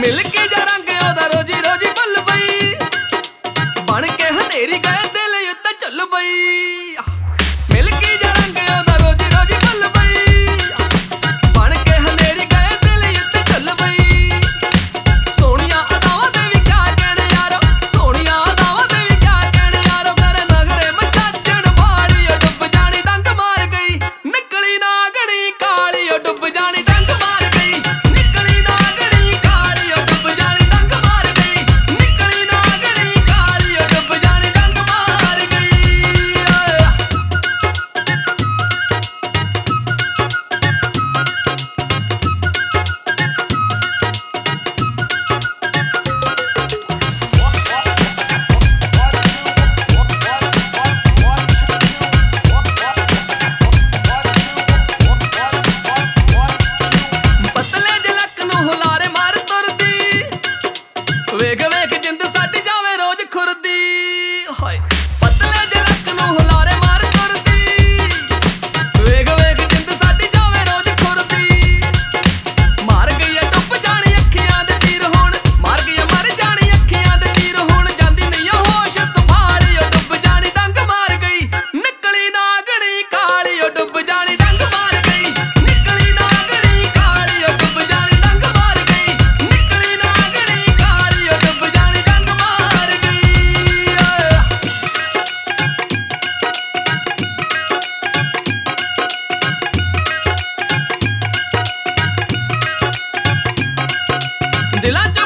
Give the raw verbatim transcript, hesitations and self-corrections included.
मिल के जा रंग ओदा रोजी रोजी बल बई बन के हनेरी गए दिल उत्ते चल बई मिल के जा रंग ओदा रोजी रोजी बल बई बन के हनेरी गए दिल उत्ते चल बई सोनिया अदावां दे वी क्या कहने यारो सोनिया अदावां दे वी क्या कहने यारो कर नगरे मचाचण वाली ओ डुब जानी डंग मार गई निकली नागणी काली ओ डुब जानी डंग मार गई निकली नागणी काली ओ डुब जानी डंग मार गई निकली नागणी काली ओ डुब जानी डंग मार गई पतले जलक नूं हुलारे मार तुरदी वेख वेख जिंद साडी जावे रोज खुरदी हाय पतले जलक नूं हुलारे मार तुरदी वेख वेख जिंद साडी जावे रोज खुरदी मार गई है डुब जानी अखियां दे तीर हुण मार गई है मर जानी अखियां दे तीर हुण जांदी नहीं आ होश संभाली ओ डुब जानी डंग मार गई निकली नागणी काली ओ डुब जानी डंग मार गई निकली नागणी काली ओ डुब जानी डंग मार गई निकली नागणी काली ओ डुब जानी डंग मार गई दिलां